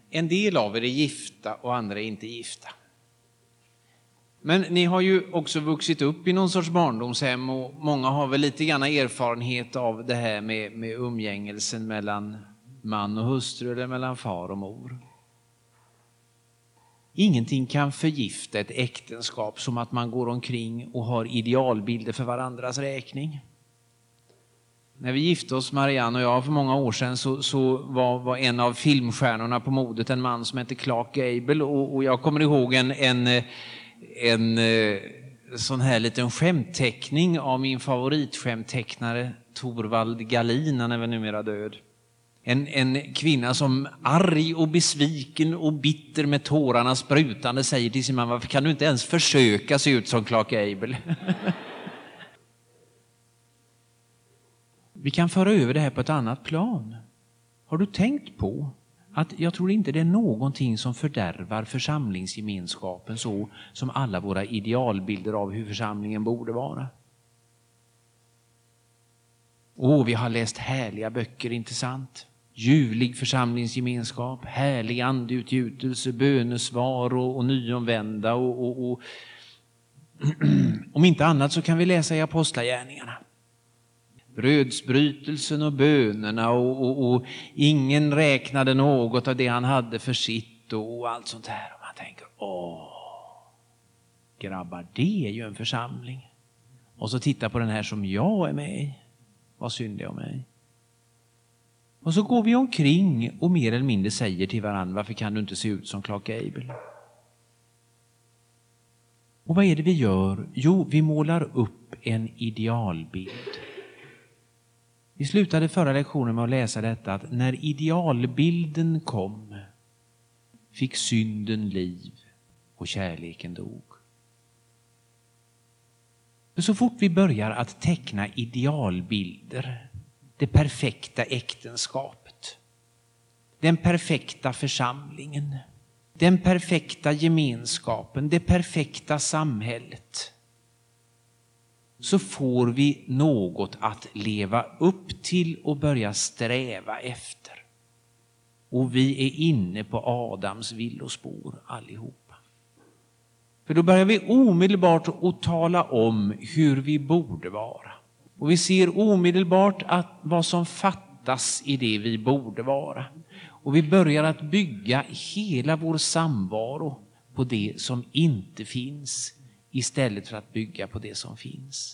En del av er är gifta och andra är inte gifta. Men ni har ju också vuxit upp i någon sorts barndomshem och många har väl lite grann erfarenhet av det här med umgängelsen mellan man och hustru eller mellan far och mor. Ingenting kan förgifta ett äktenskap som att man går omkring och har idealbilder för varandras räkning. När vi gifte oss, Marianne och jag, för många år sedan så var en av filmstjärnorna på modet en man som hette Clark Gable. Och jag kommer ihåg en sån här liten skämtteckning av min favoritskämttecknare Torvald Galin, han är väl numera död. En kvinna som arg och besviken och bitter med tårarna sprutande säger till sin man: varför kan du inte ens försöka se ut som Clark Gable? Vi kan föra över det här på ett annat plan. Har du tänkt på att jag tror inte det är någonting som fördärvar församlingsgemenskapen så som alla våra idealbilder av hur församlingen borde vara? Vi har läst härliga böcker, inte sant? Ljuvlig församlingsgemenskap, härlig andeutgjutelse, bönesvar och nyomvända. Och om inte annat så kan vi läsa i Apostlagärningarna. Brödsbrytelsen och bönerna och ingen räknade något av det han hade för sitt och allt sånt här. Och man tänker, grabbar, det är ju en församling. Och så titta på den här som jag är med i. Vad synd är om mig. Och så går vi omkring och mer eller mindre säger till varandra: varför kan du inte se ut som Clark Gable? Och vad är det vi gör? Jo, vi målar upp en idealbild. Vi slutade förra lektionen med att läsa detta, att när idealbilden kom fick synden liv och kärleken dog. För så fort vi börjar att teckna idealbilder, det perfekta äktenskapet, den perfekta församlingen, den perfekta gemenskapen, det perfekta samhället, så får vi något att leva upp till och börja sträva efter. Och vi är inne på Adams villospår allihopa. För då börjar vi omedelbart att tala om hur vi borde vara. Och vi ser omedelbart att vad som fattas i det vi borde vara. Och vi börjar att bygga hela vår samvaro på det som inte finns, istället för att bygga på det som finns.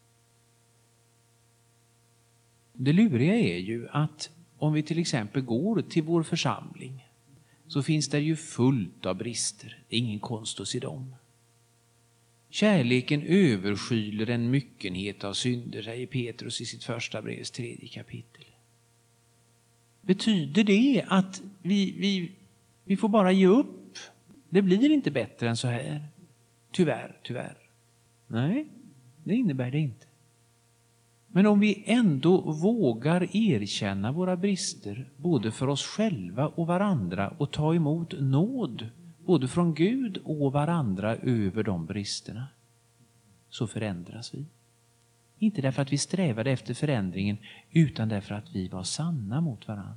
Det luriga är ju att om vi till exempel går till vår församling så finns det ju fullt av brister. Det är ingen konst att se dem. Kärleken överskyler en myckenhet av synder, säger Petrus i sitt första brevs 3 kapitel. Betyder det att vi får bara ge upp? Det blir inte bättre än så här. Tyvärr. Nej, det innebär det inte. Men om vi ändå vågar erkänna våra brister, både för oss själva och varandra, och ta emot nåd, både från Gud och varandra över de bristerna, så förändras vi. Inte därför att vi strävade efter förändringen, utan därför att vi var sanna mot varandra.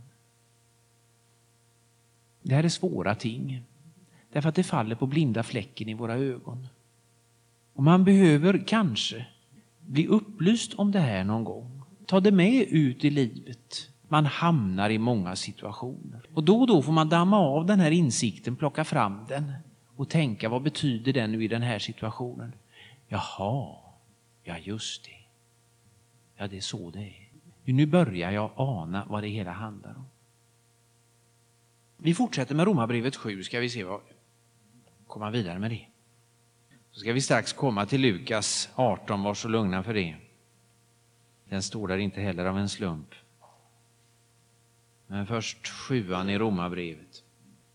Det här är svåra ting, därför att det faller på blinda fläcken i våra ögon. Och man behöver kanske bli upplyst om det här någon gång. Ta det med ut i livet. Man hamnar i många situationer. Och då får man damma av den här insikten, plocka fram den och tänka: vad betyder den nu i den här situationen? Jaha, ja just det. Ja, det är så det är. Nu börjar jag ana vad det hela handlar om. Vi fortsätter med Romarbrevet 7. Ska vi se vad komma vidare med det. Så ska vi strax komma till Lukas 18, var så lugna för det. Den står där inte heller av en slump. Men först 7:an i Romarbrevet.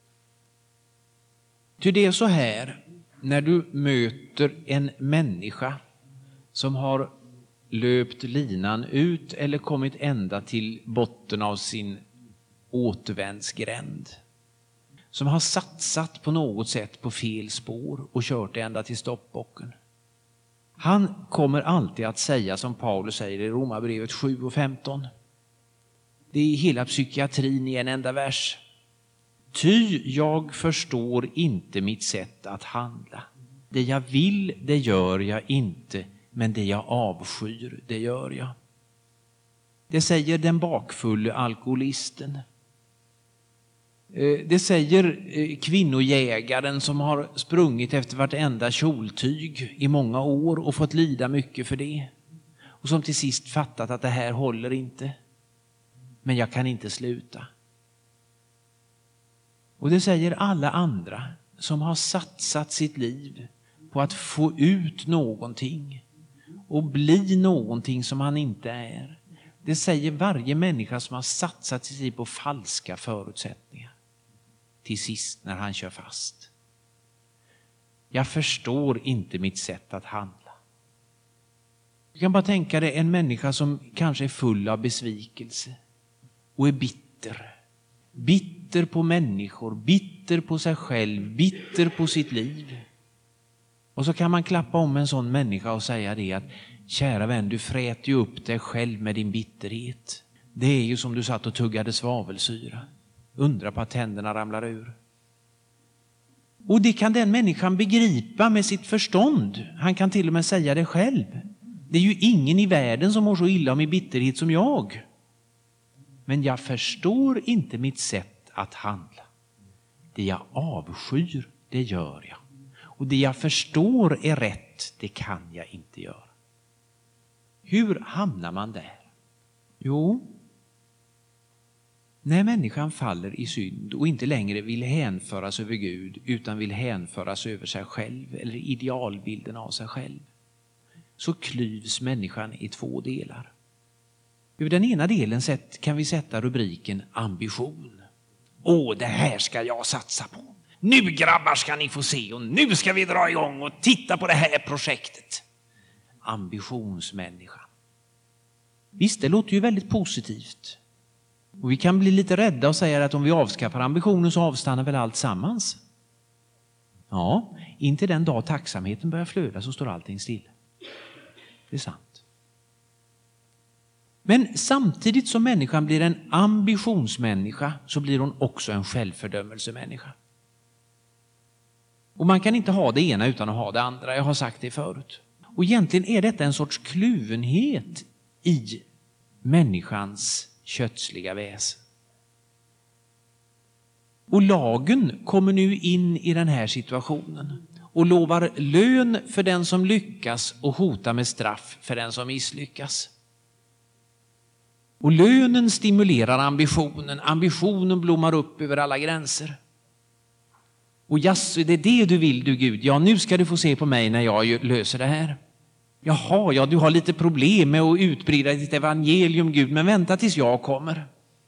Ty det är så här, när du möter en människa som har löpt linan ut eller kommit ända till botten av sin återvändsgränd, som har satsat på något sätt på fel spår och kört ända till stoppbocken. Han kommer alltid att säga som Paulus säger i Romarbrevet 7:15. Det är hela psykiatrin i en enda vers. Ty jag förstår inte mitt sätt att handla. Det jag vill, det gör jag inte, men det jag avskyr, det gör jag. Det säger den bakfulle alkoholisten. Det säger kvinnojägaren som har sprungit efter vartenda kjoltyg i många år och fått lida mycket för det. Och som till sist fattat att det här håller inte. Men jag kan inte sluta. Och det säger alla andra som har satsat sitt liv på att få ut någonting och bli någonting som han inte är. Det säger varje människa som har satsat sitt liv på falska förutsättningar. Till sist när han kör fast. Jag förstår inte mitt sätt att handla. Du kan bara tänka dig en människa som kanske är full av besvikelse och är bitter. Bitter på människor, bitter på sig själv, bitter på sitt liv. Och så kan man klappa om en sån människa och säga det att kära vän, du fräter ju upp dig själv med din bitterhet. Det är ju som du satt och tuggade svavelsyra. Undra på att tänderna ramlar ur. Och det kan den människan begripa med sitt förstånd. Han kan till och med säga det själv. Det är ju ingen i världen som mår så illa om i bitterhet som jag. Men jag förstår inte mitt sätt att handla. Det jag avskyr, det gör jag. Och det jag förstår är rätt, det kan jag inte göra. Hur hamnar man där? Jo, när människan faller i synd och inte längre vill hänföras över Gud utan vill hänföras över sig själv eller idealbilden av sig själv, så klyvs människan i två delar. Över den ena delen kan vi sätta rubriken ambition. Det här ska jag satsa på. Nu grabbar ska ni få se och nu ska vi dra igång och titta på det här projektet. Ambitionsmänniskan. Visst, det låter ju väldigt positivt. Och vi kan bli lite rädda och säga att om vi avskaffar ambitionen så avstannar väl allt sammans. Ja, inte den dag tacksamheten börjar flöda så står allting still. Det är sant. Men samtidigt som människan blir en ambitionsmänniska så blir hon också en självfördömelsemänniska. Och man kan inte ha det ena utan att ha det andra. Jag har sagt det förut. Och egentligen är detta en sorts kluvenhet i människans kötsliga väsen. Och lagen kommer nu in i den här situationen och lovar lön för den som lyckas och hotar med straff för den som misslyckas. Och lönen stimulerar ambitionen. Ambitionen blommar upp över alla gränser. Och jaså, det är det du vill du Gud. Ja, nu ska du få se på mig när jag löser det här. Jaha, ja, du har lite problem med att utbrida ditt evangelium Gud, men vänta tills jag kommer.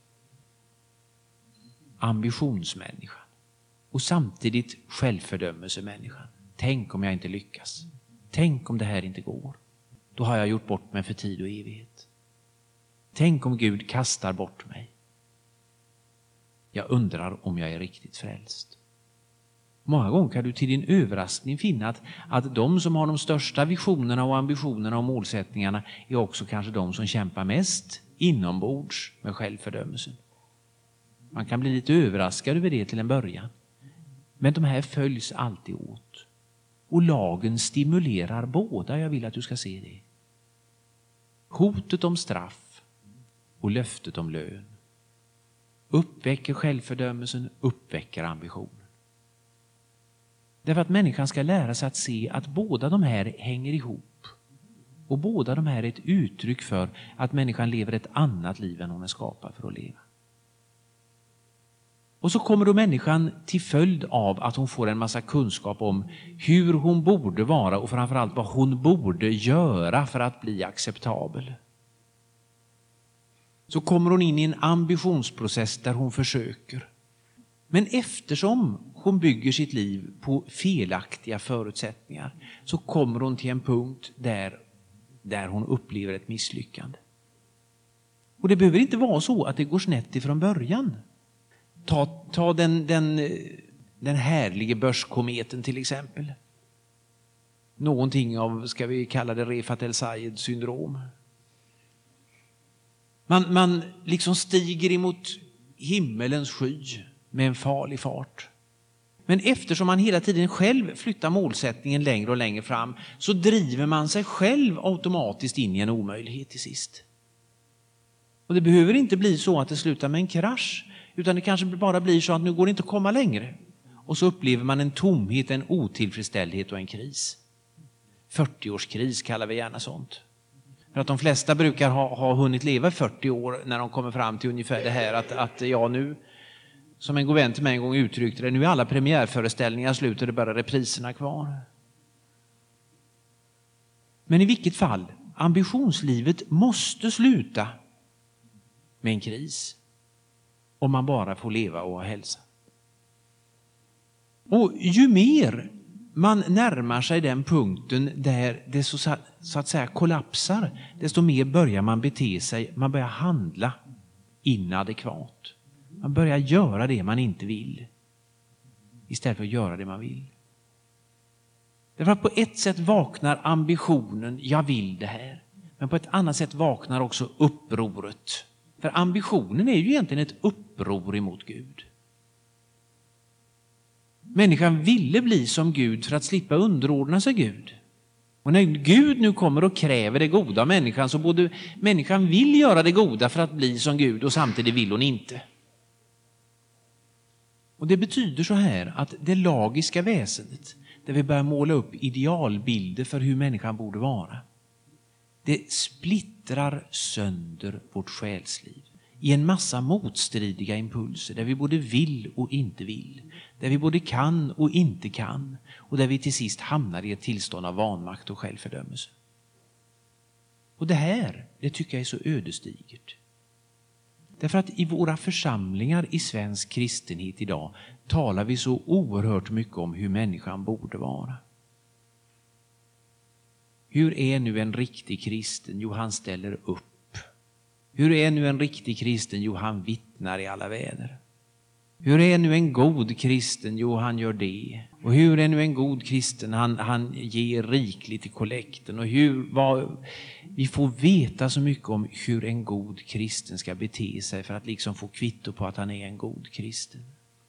Ambitionsmänniskan. Och samtidigt självfördömelsemänniskan. Tänk om jag inte lyckas. Tänk om det här inte går. Då har jag gjort bort mig för tid och evighet. Tänk om Gud kastar bort mig. Jag undrar om jag är riktigt frälst. Många gånger kan du till din överraskning finna att de som har de största visionerna och ambitionerna och målsättningarna är också kanske de som kämpar mest inombords med självfördömelsen. Man kan bli lite överraskad över det till en början. Men de här följs alltid åt. Och lagen stimulerar båda, jag vill att du ska se det. Hotet om straff och löftet om lön uppväcker självfördömelsen, uppväcker ambitionen. Därför att människan ska lära sig att se att båda de här hänger ihop. Och båda de här är ett uttryck för att människan lever ett annat liv än hon är skapad för att leva. Och så kommer då människan till följd av att hon får en massa kunskap om hur hon borde vara och framförallt vad hon borde göra för att bli acceptabel. Så kommer hon in i en ambitionsprocess där hon försöker. Men eftersom hon bygger sitt liv på felaktiga förutsättningar så kommer hon till en punkt där hon upplever ett misslyckande. Och det behöver inte vara så att det går snett ifrån början. Ta den härliga börskometen till exempel. Någonting av, ska vi kalla det, Refat el-Sayed syndrom. Man liksom stiger emot himmelens sky med en farlig fart. Men eftersom man hela tiden själv flyttar målsättningen längre och längre fram så driver man sig själv automatiskt in i en omöjlighet till sist. Och det behöver inte bli så att det slutar med en krasch, utan det kanske bara blir så att nu går det inte att komma längre. Och så upplever man en tomhet, en otillfredsställdhet och en kris. 40-årskris kallar vi gärna sånt. För att de flesta brukar ha hunnit leva 40 år när de kommer fram till ungefär det här att jag nu, som en god vän till mig en gång uttryckte det, nu är alla premiärföreställningar slut och det är bara repriserna kvar. Men i vilket fall, ambitionslivet måste sluta med en kris om man bara får leva och ha hälsa. Och ju mer man närmar sig den punkten där det så att säga kollapsar, desto mer börjar man bete sig, man börjar handla inadekvat. Man börjar göra det man inte vill istället för att göra det man vill. Därför att på ett sätt vaknar ambitionen, jag vill det här. Men på ett annat sätt vaknar också upproret. För ambitionen är ju egentligen ett uppror emot Gud. Människan ville bli som Gud för att slippa underordna sig Gud. Och när Gud nu kommer och kräver det goda av människan så både människan vill göra det goda för att bli som Gud och samtidigt vill hon inte. Och det betyder så här att det lagiska väsendet, där vi börjar måla upp idealbilder för hur människan borde vara, det splittrar sönder vårt själsliv i en massa motstridiga impulser där vi både vill och inte vill, där vi både kan och inte kan och där vi till sist hamnar i ett tillstånd av vanmakt och självfördömelse. Och det här, det tycker jag är så ödesdigert. Därför att i våra församlingar i svensk kristenhet idag talar vi så oerhört mycket om hur människan borde vara. Hur är nu en riktig kristen? Jo, han ställer upp. Hur är nu en riktig kristen? Jo, han vittnar i alla väder. Hur är nu en god kristen? Jo, han gör det. Och hur är nu en god kristen? Han ger rikligt i kollekten. Och vi får veta så mycket om hur en god kristen ska bete sig för att liksom få kvitto på att han är en god kristen.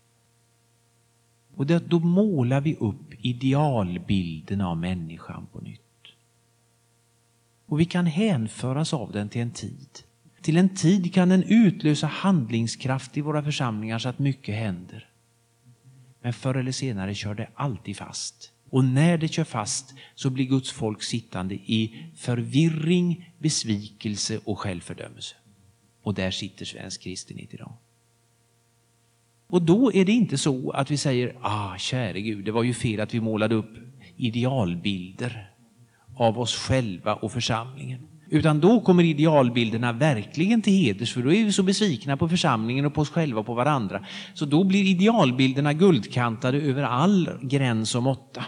Och då målar vi upp idealbilden av människan på nytt. Och vi kan hänföras av den till en tid. Till en tid kan den utlösa handlingskraft i våra församlingar så att mycket händer. Men förr eller senare kör det alltid fast. Och när det kör fast så blir Guds folk sittande i förvirring, besvikelse och självfördömelse. Och där sitter svensk kristenhet idag. Och då är det inte så att vi säger, käre Gud, det var ju fel att vi målade upp idealbilder av oss själva och församlingen. Utan då kommer idealbilderna verkligen till heders, för då är vi så besvikna på församlingen och på oss själva och på varandra. Så då blir idealbilderna guldkantade över all gräns och måtta.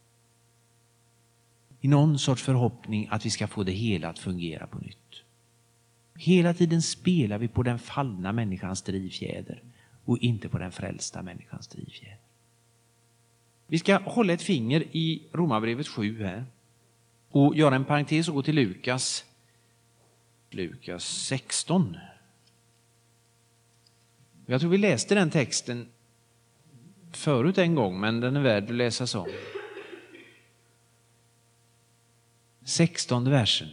I någon sorts förhoppning att vi ska få det hela att fungera på nytt. Hela tiden spelar vi på den fallna människans drivfjäder och inte på den frälsta människans drivfjäder. Vi ska hålla ett finger i Romarbrevet 7 här. Och göra en parentes och gå till Lukas 16. Jag tror vi läste den texten förut en gång, men den är värd att läsas om. 16:e versen.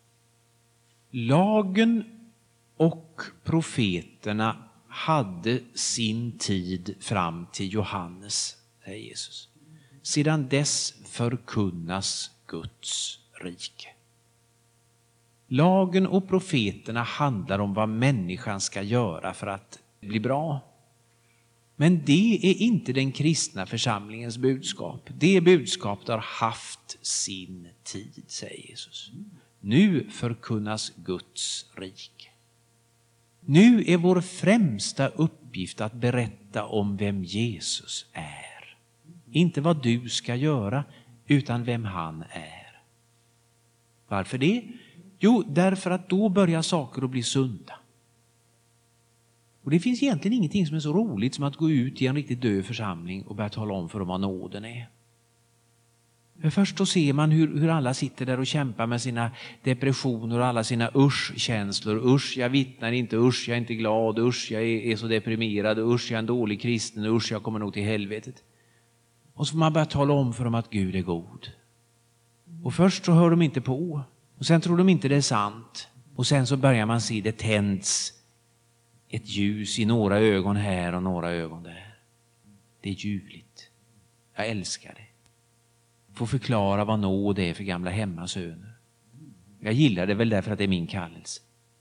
Lagen och profeterna hade sin tid fram till Johannes, säger Jesus. Sedan dess förkunnas Guds rike. Lagen och profeterna handlar om vad människan ska göra för att bli bra. Men det är inte den kristna församlingens budskap. Det budskapet har haft sin tid, säger Jesus. Nu förkunnas Guds rike. Nu är vår främsta uppgift att berätta om vem Jesus är. Inte vad du ska göra, utan vem han är. Varför det? Jo, därför att då börjar saker att bli sunda. Och det finns egentligen ingenting som är så roligt som att gå ut i en riktigt död församling och börja tala om för dem vad nåden är. För först då ser man hur alla sitter där och kämpar med sina depressioner och alla sina usch-känslor. Usch, jag vittnar inte. Usch, jag är inte glad. Usch, jag är så deprimerad. Usch, jag är en dålig kristen. Usch, jag kommer nog till helvetet. Och så får man börja tala om för dem att Gud är god. Och först så hör de inte på. Och sen tror de inte det är sant. Och sen så börjar man se det tänds ett ljus i några ögon här och några ögon där. Det är ljuvligt. Jag älskar det. Få förklara vad nåd är för gamla hemmasöner. Jag gillar det väl därför att det är min kallelse.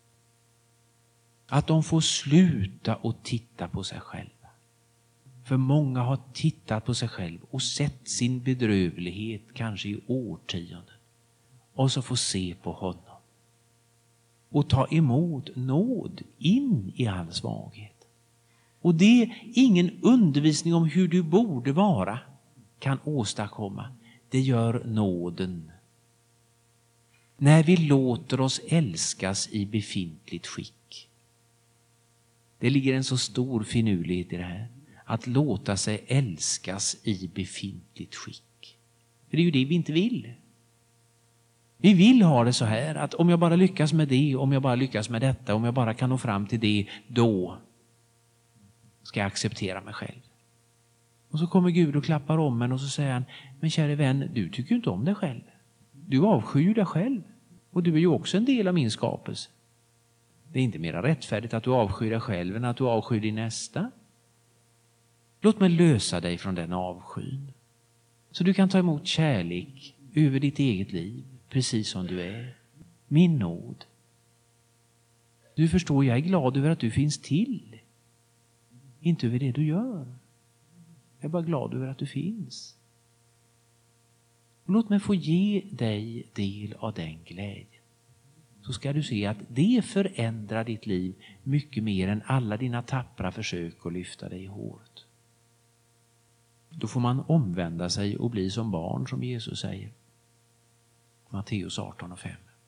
Att de får sluta och titta på sig själva. För många har tittat på sig själv och sett sin bedrövlighet kanske i årtionden. Och så får se på honom. Och ta emot nåd in i all svaghet. Och det ingen undervisning om hur du borde vara kan åstadkomma. Det gör nåden. När vi låter oss älskas i befintligt skick. Det ligger en så stor finurlighet i det här. Att låta sig älskas i befintligt skick. För det är ju det vi inte vill. Vi vill ha det så här att om jag bara lyckas med det, om jag bara lyckas med detta, om jag bara kan nå fram till det, då ska jag acceptera mig själv. Och så kommer Gud och klappar om en och så säger han, men kära vän, du tycker ju inte om dig själv. Du avskyr dig själv. Och du är ju också en del av min skapelse. Det är inte mer rättfärdigt att du avskyr dig själv än att du avskyr din nästa. Låt mig lösa dig från den avskyn. Så du kan ta emot kärlek över ditt eget liv, precis som du är. Min nåd. Du förstår, jag är glad över att du finns till. Inte över det du gör. Jag är bara glad över att du finns. Och låt mig få ge dig del av den glädjen. Så ska du se att det förändrar ditt liv mycket mer än alla dina tappra försök att lyfta dig i håret. Då får man omvända sig och bli som barn, som Jesus säger. Matteus 18:5.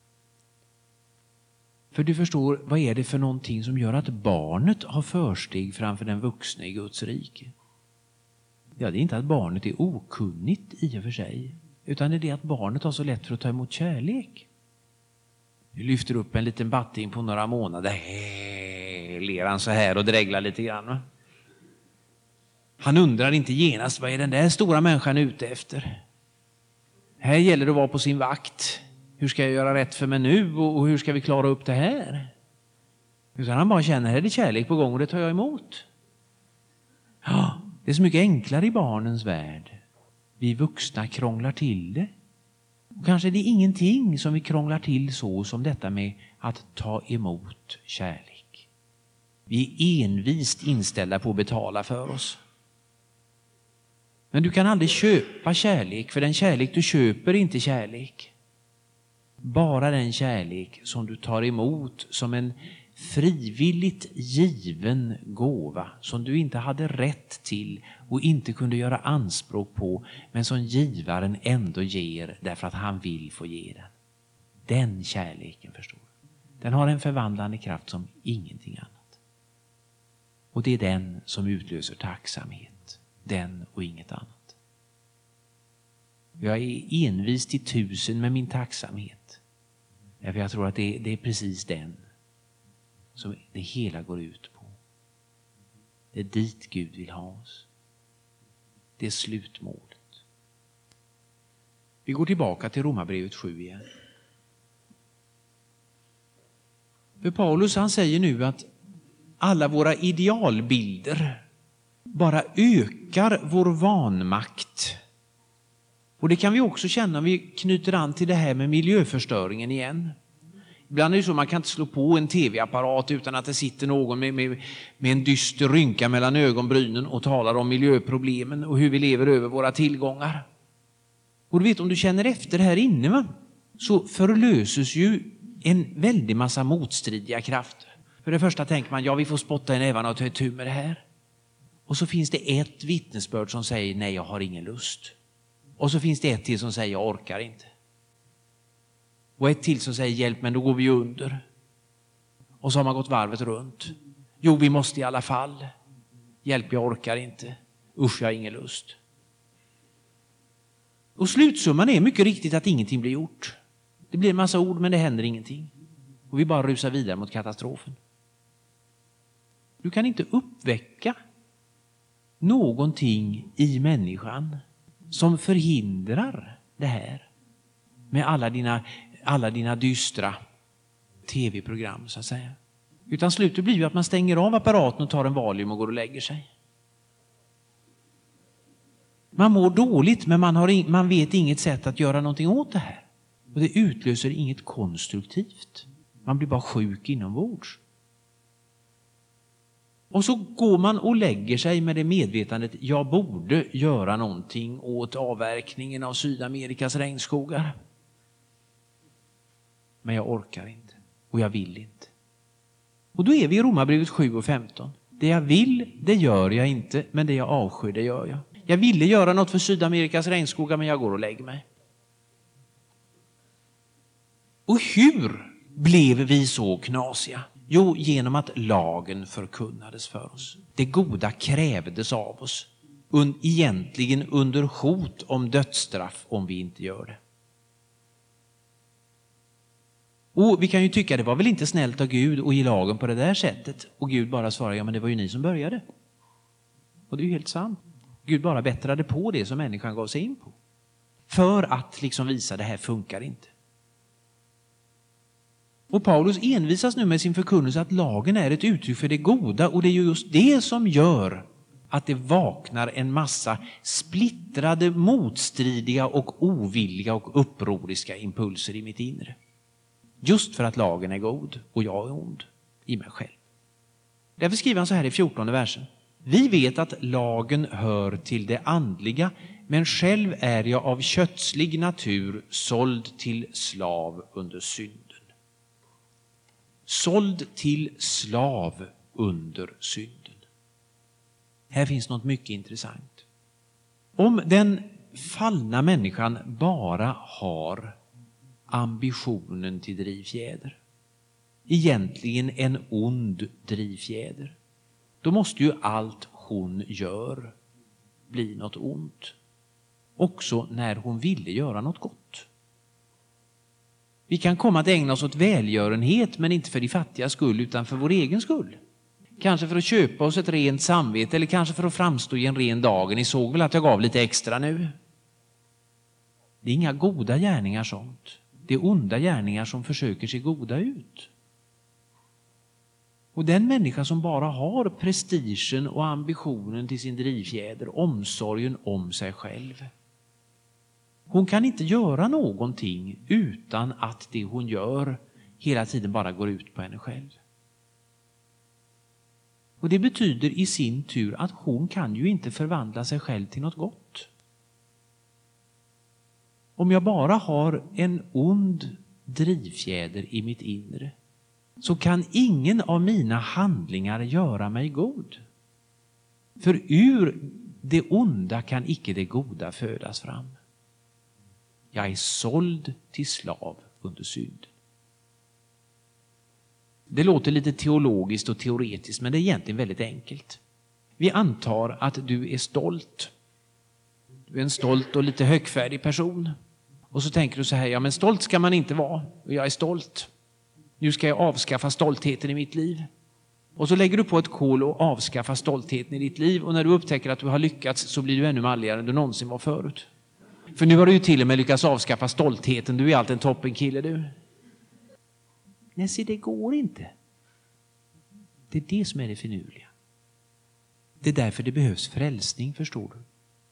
För du förstår, vad är det för någonting som gör att barnet har försteg framför den vuxna i Guds rike? Ja, det är inte att barnet är okunnigt i och för sig, utan det är det att barnet har så lätt för att ta emot kärlek. Vi lyfter upp en liten batting på några månader. Ler han så här och dräglar lite grann. Va? Han undrar inte genast, vad är den där stora människan ute efter? Här gäller det att vara på sin vakt. Hur ska jag göra rätt för mig nu och hur ska vi klara upp det här? Utan han bara känner, här är det kärlek på gång och det tar jag emot. Ja, det är så mycket enklare i barnens värld. Vi vuxna krånglar till det. Och kanske det är ingenting som vi krånglar till så som detta med att ta emot kärlek. Vi är envist inställda på att betala för oss. Men du kan aldrig köpa kärlek, för den kärlek du köper är inte kärlek. Bara den kärlek som du tar emot som en frivilligt given gåva som du inte hade rätt till och inte kunde göra anspråk på, men som givaren ändå ger därför att han vill få ge den. Den kärleken, förstår du. Den har en förvandlande kraft som ingenting annat. Och det är den som utlöser tacksamhet. Den och inget annat. Jag är envis till 1000 med min tacksamhet. För jag tror att det är precis den som det hela går ut på. Det är dit Gud vill ha oss. Det är slutmålet. Vi går tillbaka till Romarbrevet 7 igen. För Paulus, han säger nu att alla våra idealbilder bara ökar vår vanmakt. Och det kan vi också känna om vi knyter an till det här med miljöförstöringen igen. Ibland är det så att man kan inte slå på en tv-apparat utan att det sitter någon med en dyster rynka mellan ögonbrynen och talar om miljöproblemen och hur vi lever över våra tillgångar. Och du vet, om du känner efter här inne, va, så förlöses ju en väldig massa motstridiga krafter. För det första tänker man, ja, vi får spotta i nävarna och ta itu med det här. Och så finns det ett vittnesbörd som säger, nej, jag har ingen lust. Och så finns det ett till som säger, jag orkar inte. Och ett till som säger, hjälp, men då går vi under. Och så har man gått varvet runt. Jo, vi måste i alla fall. Hjälp, jag orkar inte. Usch, jag har ingen lust. Och slutsumman är mycket riktigt att ingenting blir gjort. Det blir en massa ord men det händer ingenting. Och vi bara rusar vidare mot katastrofen. Du kan inte uppväcka någonting i människan som förhindrar det här. Med alla dina dystra tv-program så att säga. Utan slutet blir ju att man stänger av apparaten och tar en Valium och går och lägger sig. Man mår dåligt men man vet inget sätt att göra någonting åt det här. Och det utlöser inget konstruktivt. Man blir bara sjuk inombords. Och så går man och lägger sig med det medvetandet. Jag borde göra någonting åt avverkningen av Sydamerikas regnskogar. Men jag orkar inte. Och jag vill inte. Och då är vi i Romarbrevet 7:15. Det jag vill, det gör jag inte. Men det jag avskyr, det gör jag. Jag ville göra något för Sydamerikas regnskogar men jag går och lägger mig. Och hur blev vi så knasiga? Jo, genom att lagen förkunnades för oss. Det goda krävdes av oss. Egentligen under hot om dödsstraff om vi inte gör det. Och vi kan ju tycka det var väl inte snällt av Gud att ge lagen på det där sättet. Och Gud bara svarar, ja men det var ju ni som började. Och det är ju helt sant. Gud bara bättrade på det som människan gav sig in på. För att liksom visa det här funkar inte. Och Paulus envisas nu med sin förkunnelse att lagen är ett uttryck för det goda. Och det är ju just det som gör att det vaknar en massa splittrade, motstridiga och ovilliga och upproriska impulser i mitt inre. Just för att lagen är god och jag är ond i mig själv. Därför skriver han så här i 14:e versen. Vi vet att lagen hör till det andliga, men själv är jag av kötslig natur såld till slav under synden. Såld till slav under synden. Här finns något mycket intressant. Om den fallna människan bara har ambitionen till drivfjäder, egentligen en ond drivfjäder, då måste ju allt hon gör bli något ont. Också när hon ville göra något gott. Vi kan komma att ägna oss åt välgörenhet, men inte för de fattiga skull utan för vår egen skull. Kanske för att köpa oss ett rent samvete eller kanske för att framstå i en ren dag. Ni såg väl att jag gav lite extra nu? Det är inga goda gärningar sånt. Det är onda gärningar som försöker se goda ut. Och den människa som bara har prestigen och ambitionen till sin drivfjäder, omsorgen om sig själv. Hon kan inte göra någonting utan att det hon gör hela tiden bara går ut på henne själv. Och det betyder i sin tur att hon kan ju inte förvandla sig själv till något gott. Om jag bara har en ond drivfjäder i mitt inre, så kan ingen av mina handlingar göra mig god. För ur det onda kan icke det goda födas fram. Jag är såld till slav under synd. Det låter lite teologiskt och teoretiskt, men det är egentligen väldigt enkelt. Vi antar att du är stolt. Du är en stolt och lite högfärdig person. Och så tänker du så här, ja men stolt ska man inte vara. Och jag är stolt. Nu ska jag avskaffa stoltheten i mitt liv. Och så lägger du på ett kol och avskaffar stoltheten i ditt liv. Och när du upptäcker att du har lyckats så blir du ännu malligare än du någonsin var förut. För nu har du ju till och med lyckats avskaffa stoltheten. Du är allt en toppenkille du. Nej, se, det går inte. Det är det som är det finurliga. Det är därför det behövs frälsning, förstår du.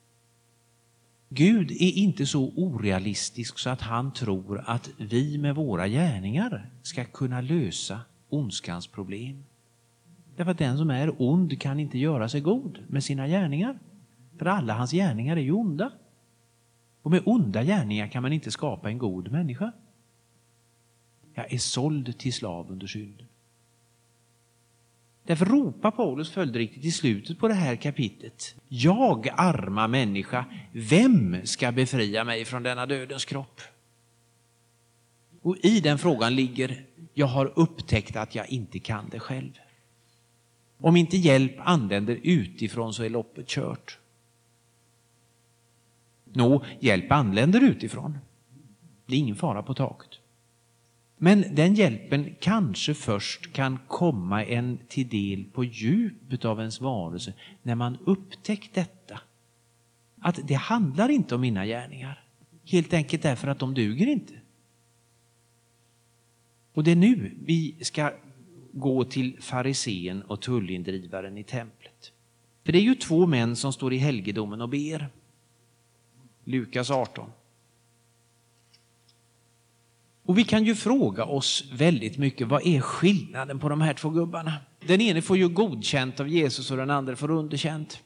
Gud är inte så orealistisk så att han tror att vi med våra gärningar ska kunna lösa ondskans problem. Därför att den som är ond kan inte göra sig god med sina gärningar. För alla hans gärningar är ju onda. Och med onda gärningar kan man inte skapa en god människa. Jag är såld till slav under synden. Därför ropar Paulus följdriktigt i slutet på det här kapitlet. Jag, arma människa, vem ska befria mig från denna dödens kropp? Och i den frågan ligger, jag har upptäckt att jag inte kan det själv. Om inte hjälp anländer utifrån så är loppet kört. Hjälp anländer utifrån. Det är ingen fara på taket. Men den hjälpen kanske först kan komma en till del på djupet av ens varelse när man upptäckt detta. Att det handlar inte om mina gärningar. Helt enkelt därför att de duger inte. Och det är nu vi ska gå till farisén och tullindrivaren i templet. För det är ju 2 män som står i helgedomen och ber. Lukas 18. Och vi kan ju fråga oss väldigt mycket, vad är skillnaden på de här 2 gubbarna? Den ene får ju godkänt av Jesus och den andra får underkänt.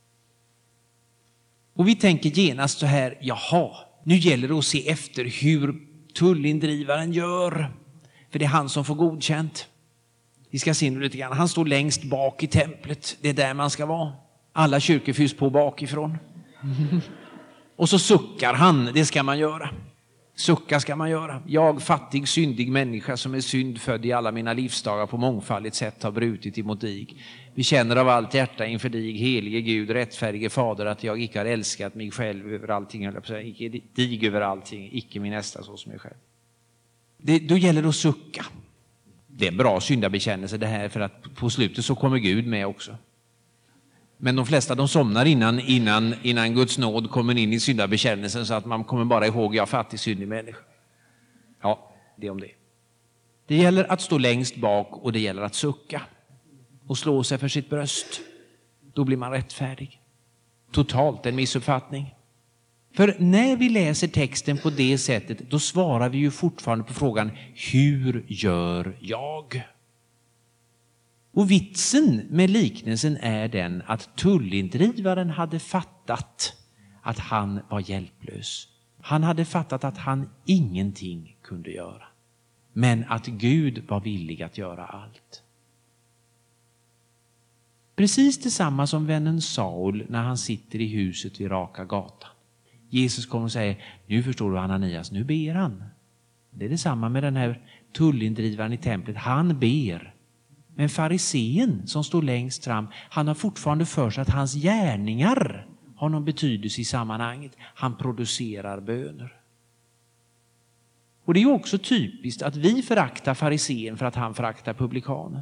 Och vi tänker genast så här, jaha, nu gäller det att se efter hur tullindrivaren gör. För det är han som får godkänt. Vi ska se nu lite grann. Han står längst bak i templet. Det är där man ska vara. Alla kyrkor fylls på bakifrån. Och så suckar han, det ska man göra. Sucka ska man göra. Jag, fattig, syndig människa som är syndfödd i alla mina livsdagar på mångfaldigt sätt har brutit emot dig. Vi känner av allt hjärta inför dig, helige Gud, rättfärdige Fader, att jag icke har älskat mig själv över allting, icke dig över allting, icke min nästa så som mig själv. Då gäller det att sucka. Det är en bra syndabekännelse det här, för att på slutet så kommer Gud med också. Men de flesta de somnar innan Guds nåd kommer in i syndabekännelsen, så att man kommer bara ihåg jag fattig syndig människa. Ja, det är om det. Det gäller att stå längst bak och det gäller att sucka och slå sig för sitt bröst. Då blir man rättfärdig. Totalt en missuppfattning. För när vi läser texten på det sättet, då svarar vi ju fortfarande på frågan, hur gör jag? Och vitsen med liknelsen är den att tullindrivaren hade fattat att han var hjälplös. Han hade fattat att han ingenting kunde göra. Men att Gud var villig att göra allt. Precis detsamma som vännen Saul när han sitter i huset vid Raka gatan. Jesus kommer och säger, nu förstår du Ananias, nu ber han. Det är detsamma med den här tullindrivaren i templet. Han ber. Men farisén som står längst fram, han har fortfarande för sig att hans gärningar har någon betydelse i sammanhanget. Han producerar böner. Och det är också typiskt att vi föraktar farisén för att han föraktar publikanen.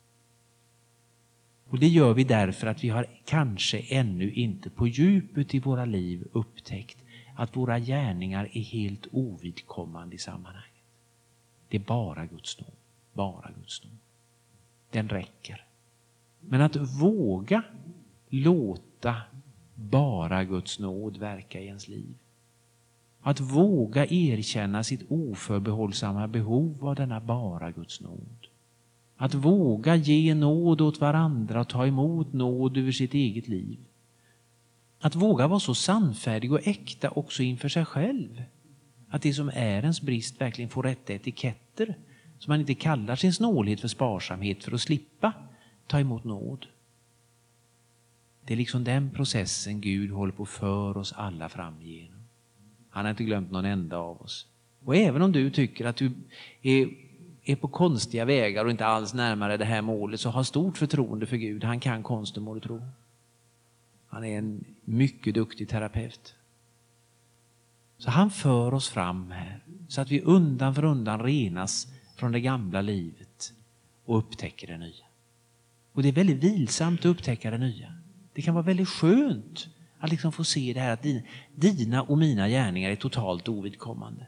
Och det gör vi därför att vi har kanske ännu inte på djupet i våra liv upptäckt att våra gärningar är helt ovidkommande i sammanhanget. Det är bara Guds nåd. Bara Guds nåd. Den räcker. Men att våga låta bara Guds nåd verka i ens liv. Att våga erkänna sitt oförbehållsamma behov av denna bara Guds nåd. Att våga ge nåd åt varandra och ta emot nåd över sitt eget liv. Att våga vara så sannfärdig och äkta också inför sig själv. Att det som är ens brist verkligen får rätta etiketter. Så man inte kallar sin snålhet för sparsamhet för att slippa ta emot nåd. Det är liksom den processen Gud håller på för oss alla fram igenom. Han har inte glömt någon enda av oss. Och även om du tycker att du är på konstiga vägar och inte alls närmare det här målet, så ha stort förtroende för Gud. Han kan konsten må du tro. Han är en mycket duktig terapeut. Så han för oss fram här så att vi undan för undan renas från det gamla livet och upptäcker det nya. Och det är väldigt vilsamt att upptäcka det nya. Det kan vara väldigt skönt att liksom få se det här att dina och mina gärningar är totalt ovidkommande.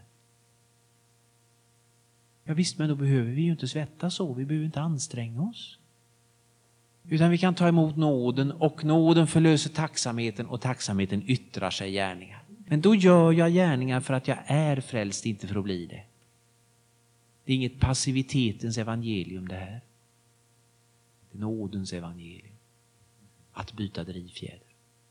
Ja visst, men då behöver vi ju inte svettas så. Vi behöver inte anstränga oss. Utan vi kan ta emot nåden, och nåden förlöser tacksamheten och tacksamheten yttrar sig gärningar. Men då gör jag gärningar för att jag är frälst, inte för att bli det. Det är inget passivitetens evangelium det här. Det är nådens evangelium. Att byta drivfjäder.